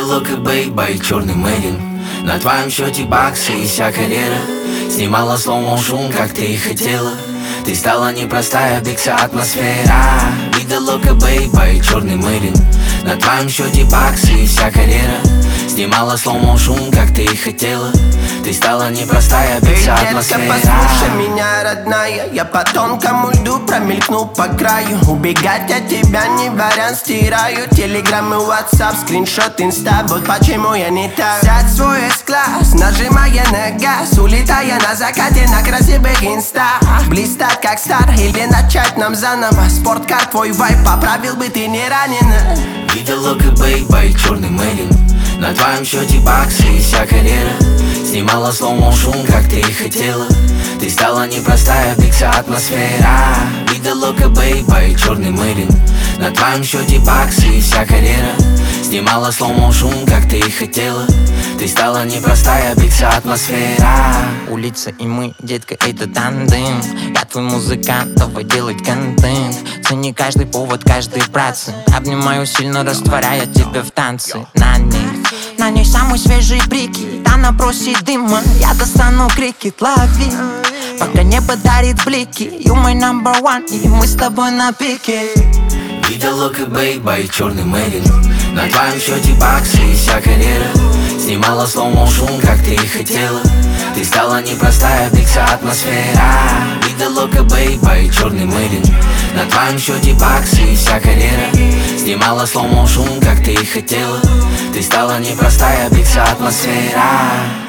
Видела бэй-бэй, черный мэрин. На твоем счете баксы и вся карьера. Снимала слоу-моушен, как ты и хотела. Ты стала непростая, бигся атмосфера. Видела бэй-бэй, черный мэрин. На твоем счете баксы и вся карьера. Снимала слоу-моушен, как ты и хотела. Ты стала непростая, бигся атмосфера. Детка, послушай меня, родная. Я по тонкому льду промелькну по краю. Убегать от тебя не вариант, стираю телеграммы, WhatsApp, скриншот, инста. Вот почему я не так. Сядь в свой S-класс, нажимая на газ, улетая на закате на красивых инстах. Блистать как стар или начать нам заново. Спорткар, твой вайб поправил бы, ты не ранена. Видела бэй-бэй, черный мэрин. На твоем счете баксы и вся карьера. Снимала слоу-моушен, как ты и хотела. Ты стала непростая, бигся атмосфера. Видела бэй-бэй, черный мэрин. На твоем счете баксы и вся карьера. Снимала слоу-моушен, как ты и хотела. Ты стала непростая, бигся атмосфера. Улица и мы, детка, это тандем. Я твой музыкант, давай делать контент. Цени каждый повод, каждый процент. Обнимаю сильно, растворяя тебя в танце. На ней самые свежие брики. Она просит дыма, я достану крикет, лови. Пока небо дарит блики. You my number one, и мы с тобой на пике. Видела бэй-бэй, черный мэрин. На твоем счете баксы и вся карьера. Снимала слоу-моушен, как ты и хотела. Ты стала непростая, бигся атмосфера. Видела бэй-бэй, черный мэрин. На твоем счете баксы и вся карьера. Снимала слоу-моушен, как ты и хотела. Ты стала непростая, бигся атмосфера.